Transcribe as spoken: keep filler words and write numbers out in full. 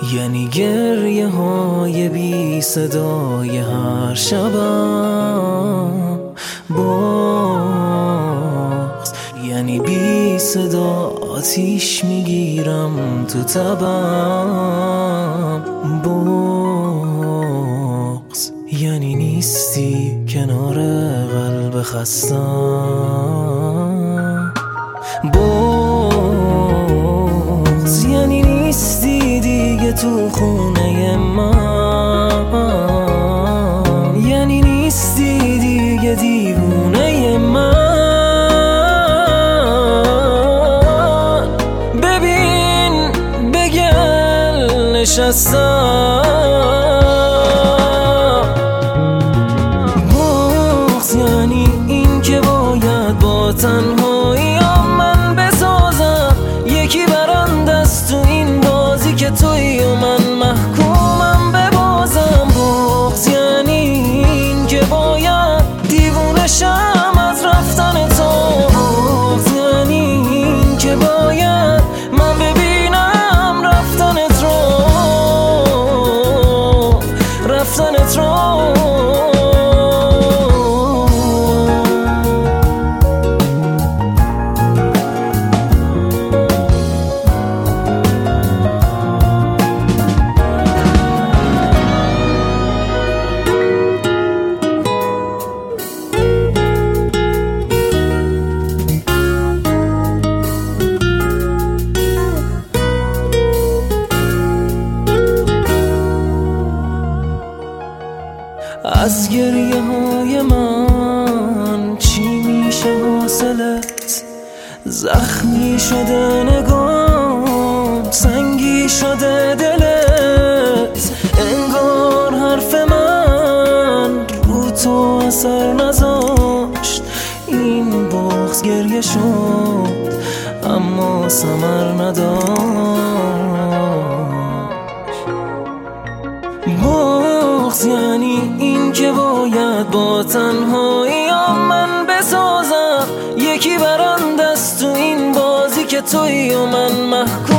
یعنی گریه های بی صدای هر شبم باز، یعنی بی صدا آتیش میگیرم تو تبم باز، یعنی نیستی کنار قلب خستم باز، یعنی نیستی دیگه تو خونه من، یعنی نیستی دیگه دیوونه من. ببین بگل نشستم باز، یعنی این که باید با تنهایی من بسازم یکی برنده است تو این بازی که توی و من محکومم ببازم باز، یعنی این که باید دیوونه شم از رفتن تو باز، یعنی این که باید من ببینم رفتنت رو رفتنت رو. از گریه های من چی میشه حاصلت؟ زخمی شده نگام، سنگی شده دلت، انگار حرف من رو تو اثر نذاشت. این بغض گریه شد اما ثمر نداشت بغض، یعنی این که باید با تنهایی من بسازم یکی برنده است تو این بازی که توی و من محکوم